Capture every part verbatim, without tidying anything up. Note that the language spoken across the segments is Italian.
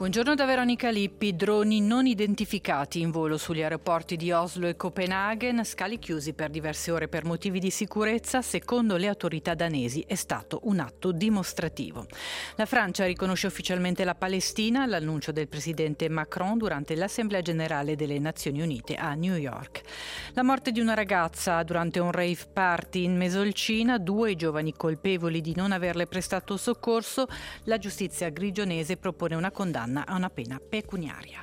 Buongiorno da Veronica Lippi. Droni non identificati in volo sugli aeroporti di Oslo e Copenaghen, scali chiusi per diverse ore per motivi di sicurezza. Secondo le autorità danesi è stato un atto dimostrativo. La Francia riconosce ufficialmente la Palestina, l'annuncio del presidente Macron durante l'Assemblea generale delle Nazioni Unite a New York. La morte di una ragazza durante un rave party in Mesolcina, due i giovani colpevoli di non averle prestato soccorso. La giustizia grigionese propone una condanna a una pena pecuniaria.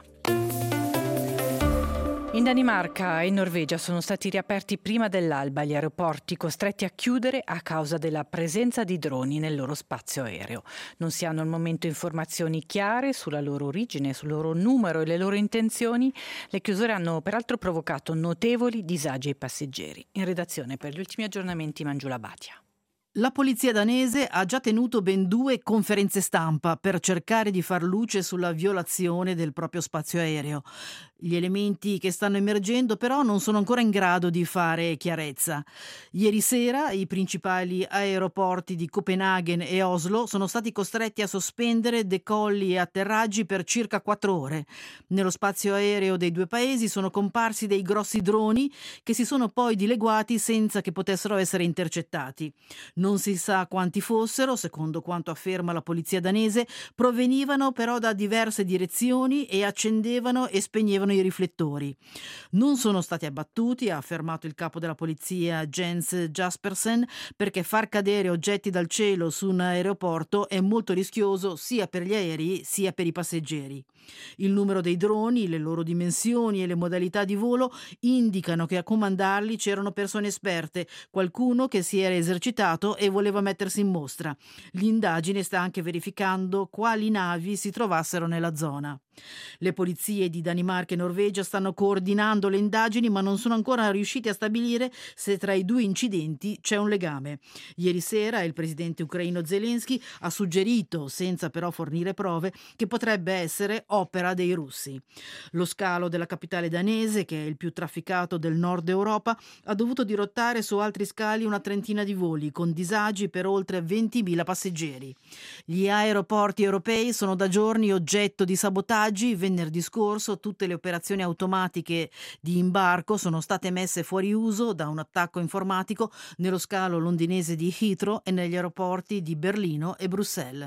In Danimarca e in Norvegia sono stati riaperti prima dell'alba gli aeroporti costretti a chiudere a causa della presenza di droni nel loro spazio aereo. Non si hanno al momento informazioni chiare sulla loro origine, sul loro numero e le loro intenzioni. Le chiusure hanno peraltro provocato notevoli disagi ai passeggeri. In redazione per gli ultimi aggiornamenti Mangiula Bhatia. La polizia danese ha già tenuto ben due conferenze stampa per cercare di far luce sulla violazione del proprio spazio aereo. Gli elementi che stanno emergendo però non sono ancora in grado di fare chiarezza. Ieri sera i principali aeroporti di Copenaghen e Oslo sono stati costretti a sospendere decolli e atterraggi per circa quattro ore. Nello spazio aereo dei due paesi sono comparsi dei grossi droni che si sono poi dileguati senza che potessero essere intercettati. Non si sa quanti fossero, secondo quanto afferma la polizia danese, provenivano però da diverse direzioni e accendevano e spegnevano i riflettori. Non sono stati abbattuti, ha affermato il capo della polizia Jens Jaspersen, perché far cadere oggetti dal cielo su un aeroporto è molto rischioso sia per gli aerei sia per i passeggeri. Il numero dei droni, le loro dimensioni e le modalità di volo indicano che a comandarli c'erano persone esperte, qualcuno che si era esercitato e voleva mettersi in mostra. L'indagine sta anche verificando quali navi si trovassero nella zona. Le polizie di Danimarca e Norvegia stanno coordinando le indagini, ma non sono ancora riusciti a stabilire se tra i due incidenti c'è un legame. Ieri sera il presidente ucraino Zelensky ha suggerito, senza però fornire prove, che potrebbe essere opera dei russi. Lo scalo della capitale danese, che è il più trafficato del nord Europa, ha dovuto dirottare su altri scali una trentina di voli, con disagi per oltre ventimila passeggeri. Gli aeroporti europei sono da giorni oggetto di sabotaggio. Venerdì scorso tutte le operazioni automatiche di imbarco sono state messe fuori uso da un attacco informatico nello scalo londinese di Heathrow e negli aeroporti di Berlino e Bruxelles.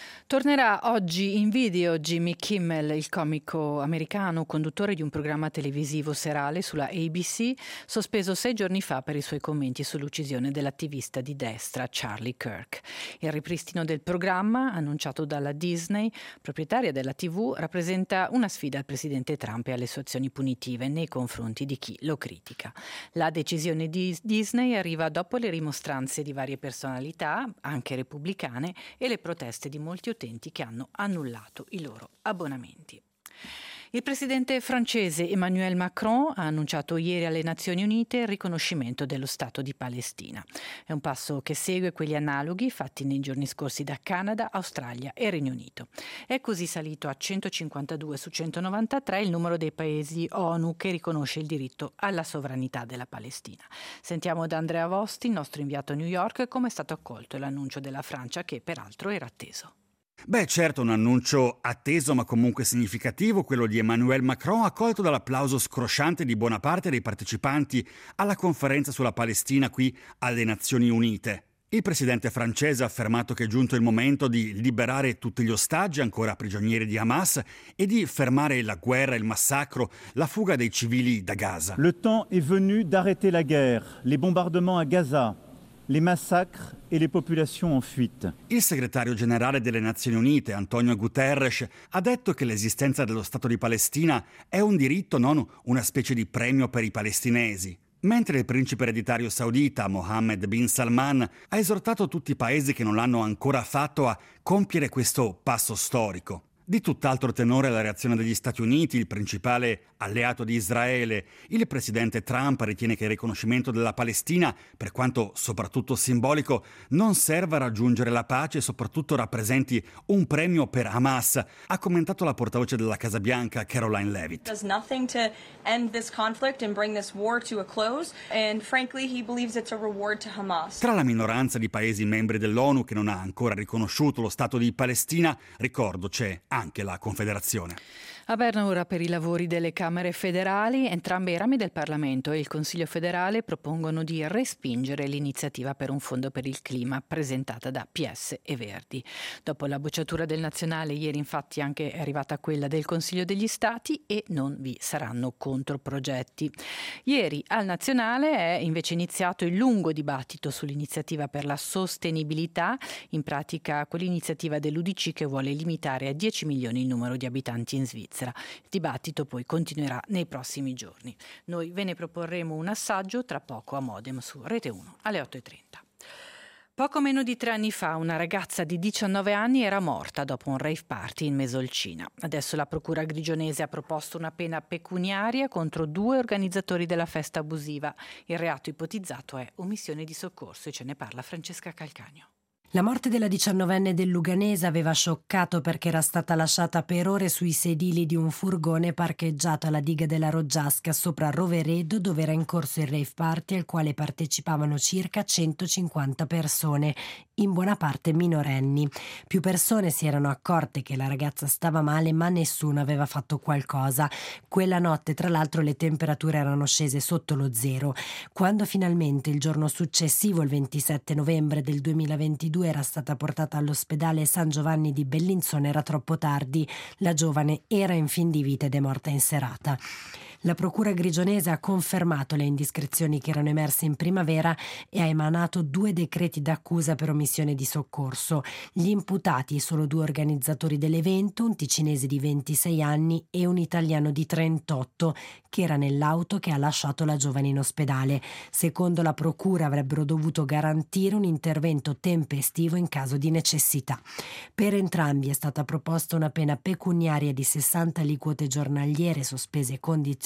Tornerà oggi in video Jimmy Kimmel, il comico americano, conduttore di un programma televisivo serale sulla A B C, sospeso sei giorni fa per i suoi commenti sull'uccisione dell'attivista di destra Charlie Kirk. Il ripristino del programma, annunciato dalla Disney, proprietaria della tivù, rappresenta una sfida al presidente Trump e alle sue azioni punitive nei confronti di chi lo critica. La decisione di Disney arriva dopo le rimostranze di varie personalità, anche repubblicane, e le proteste di molti utenti che hanno annullato i loro abbonamenti. Il presidente francese Emmanuel Macron ha annunciato ieri alle Nazioni Unite il riconoscimento dello Stato di Palestina. È un passo che segue quelli analoghi fatti nei giorni scorsi da Canada, Australia e Regno Unito. È così salito a centocinquantadue su centonovantatré il numero dei paesi ONU che riconosce il diritto alla sovranità della Palestina. Sentiamo da Andrea Vosti, il nostro inviato a New York, come è stato accolto l'annuncio della Francia, che peraltro era atteso. Beh, certo, un annuncio atteso ma comunque significativo, quello di Emmanuel Macron, accolto dall'applauso scrosciante di buona parte dei partecipanti alla conferenza sulla Palestina qui alle Nazioni Unite. Il presidente francese ha affermato che è giunto il momento di liberare tutti gli ostaggi ancora prigionieri di Hamas e di fermare la guerra, il massacro, la fuga dei civili da Gaza. Le temps est venu d'arrêter la guerre, les bombardements à Gaza, les massacres et les populations en fuite. Il segretario generale delle Nazioni Unite, Antonio Guterres, ha detto che l'esistenza dello Stato di Palestina è un diritto, non una specie di premio per i palestinesi. Mentre il principe ereditario saudita, Mohammed bin Salman, ha esortato tutti i paesi che non l'hanno ancora fatto a compiere questo passo storico. Di tutt'altro tenore la reazione degli Stati Uniti, il principale alleato di Israele. Il presidente Trump ritiene che il riconoscimento della Palestina, per quanto soprattutto simbolico, non serva a raggiungere la pace e soprattutto rappresenti un premio per Hamas, ha commentato la portavoce della Casa Bianca Caroline Leavitt. Does nothing to end this conflict and bring this war to a close, and frankly he believes it's a reward to Hamas. Tra la minoranza di paesi membri dell'ONU che non ha ancora riconosciuto lo Stato di Palestina, ricordo, c'è anche la Confederazione. A Berna ora per i lavori delle Camere federali, entrambi i rami del Parlamento e il Consiglio federale propongono di respingere l'iniziativa per un fondo per il clima presentata da P S e Verdi. Dopo la bocciatura del nazionale, ieri infatti anche è arrivata quella del Consiglio degli Stati e non vi saranno controprogetti. Ieri al nazionale è invece iniziato il lungo dibattito sull'iniziativa per la sostenibilità, in pratica quell'iniziativa dell'U D C che vuole limitare a dieci milioni il numero di abitanti in Svizzera. Il dibattito poi continuerà nei prossimi giorni. Noi ve ne proporremo un assaggio tra poco a Modem su Rete uno alle otto e trenta. Poco meno di tre anni fa una ragazza di diciannove anni era morta dopo un rave party in Mesolcina. Adesso la procura grigionese ha proposto una pena pecuniaria contro due organizzatori della festa abusiva. Il reato ipotizzato è omissione di soccorso e ce ne parla Francesca Calcagno. La morte della diciannovenne del Luganese aveva scioccato perché era stata lasciata per ore sui sedili di un furgone parcheggiato alla diga della Roggiasca sopra Roveredo, dove era in corso il rave party al quale partecipavano circa centocinquanta persone, in buona parte minorenni. Più persone si erano accorte che la ragazza stava male, ma nessuno aveva fatto qualcosa. Quella notte, tra l'altro, le temperature erano scese sotto lo zero. Quando finalmente il giorno successivo, il ventisette novembre del duemilaventidue, era stata portata all'ospedale San Giovanni di Bellinzona, era troppo tardi. La giovane era in fin di vita ed è morta in serata. La procura grigionese ha confermato le indiscrezioni che erano emerse in primavera e ha emanato due decreti d'accusa per omissione di soccorso. Gli imputati, solo due organizzatori dell'evento, un ticinese di ventisei anni e un italiano di trentotto, che era nell'auto che ha lasciato la giovane in ospedale. Secondo la procura avrebbero dovuto garantire un intervento tempestivo in caso di necessità. Per entrambi è stata proposta una pena pecuniaria di sessanta aliquote giornaliere sospese condizionalmente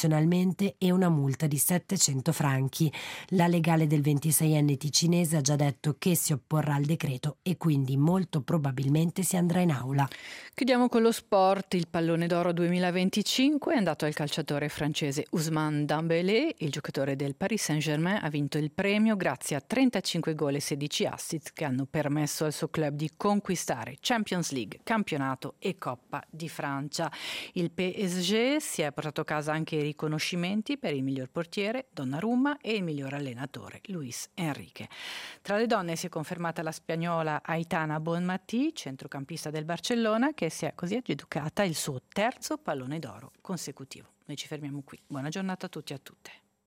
e una multa di settecento franchi. La legale del ventiseienne ticinese ha già detto che si opporrà al decreto e quindi molto probabilmente si andrà in aula. Chiudiamo con lo sport. Il pallone d'oro duemilaventicinque è andato al calciatore francese Ousmane Dembélé. Il giocatore del Paris Saint-Germain ha vinto il premio grazie a trentacinque gol e sedici assist che hanno permesso al suo club di conquistare Champions League, campionato e Coppa di Francia. Il P S G si è portato a casa anche i riconoscimenti per il miglior portiere Donnarumma e il miglior allenatore Luis Enrique. Tra le donne si è confermata la spagnola Aitana Bonmatí, centrocampista del Barcellona, che si è così aggiudicata il suo terzo pallone d'oro consecutivo. Noi ci fermiamo qui. Buona giornata a tutti e a tutte.